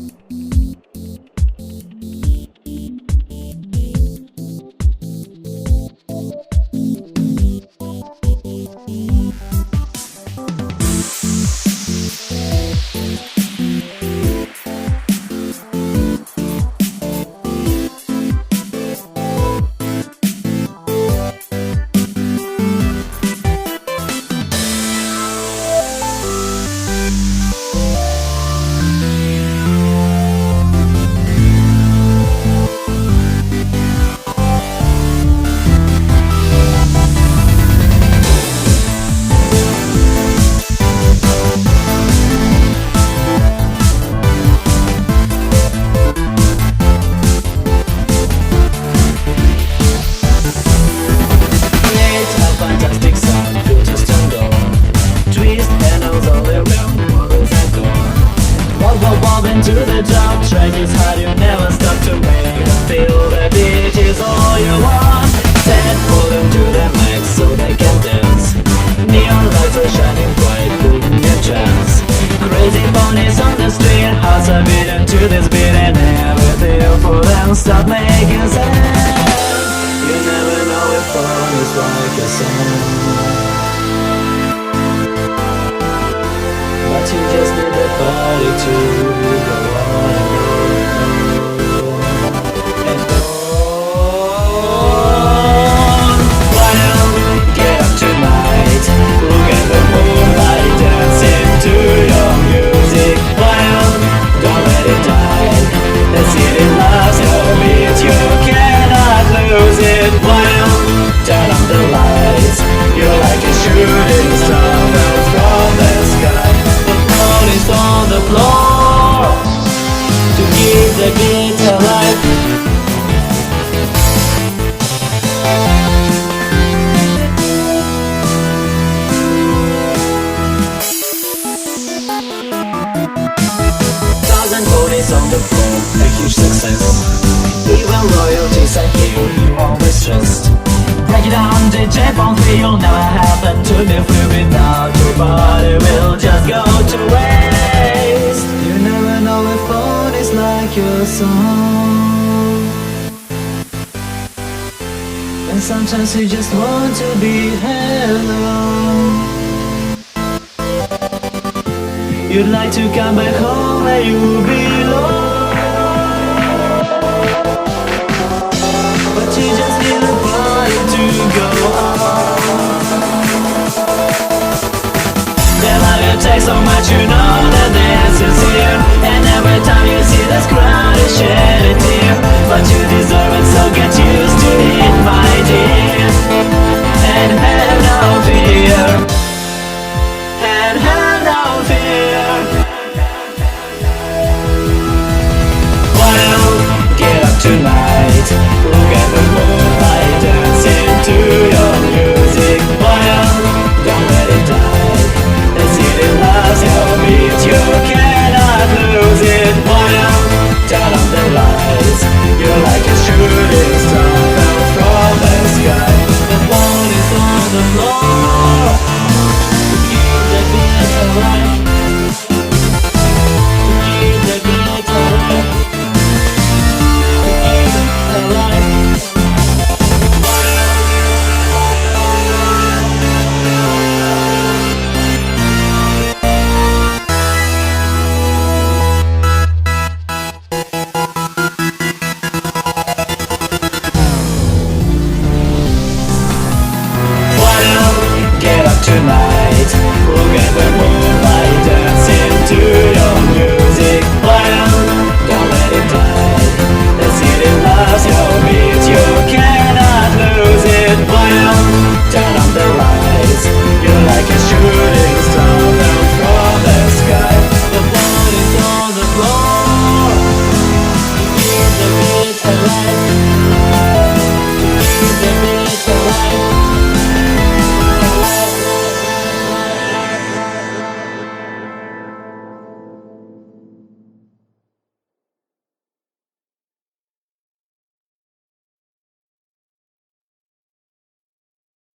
To the top, track is hard, you never stop to make them feel the beat is all you want. Set volume to the max so they can dance. Neon lights are shining bright, putting a chance. Crazy ponies on the street, hearts are beating to this beat, and everything for them start making sense. You never know if fun is like a song, but you just need the party to go on and go and go on. Why don't get up tonight? Look at the moonlight dancing to your music. Why don't let it die? The city loves your beat, you cannot lose it. Why don't turn on the lights? You're like a shooting star fell from the sky. Is on the floor to keep the beat alive. Thousand ponies on the floor, a huge success. Even royalties are here, you always trust. Break it down, DJ Bond, you'll never happen to be free without your body will just go to waste. You never know if phone is like your song, and sometimes you just want to be alone. You'd like to come back home where you belong, but you just need a body to go on. Their life takes so much, you know that this is here, and every time you see this crowd you shed a tear. But you deserve it, so get used to it, my dear, and have no fear, and have no fear. Why don't get up tonight?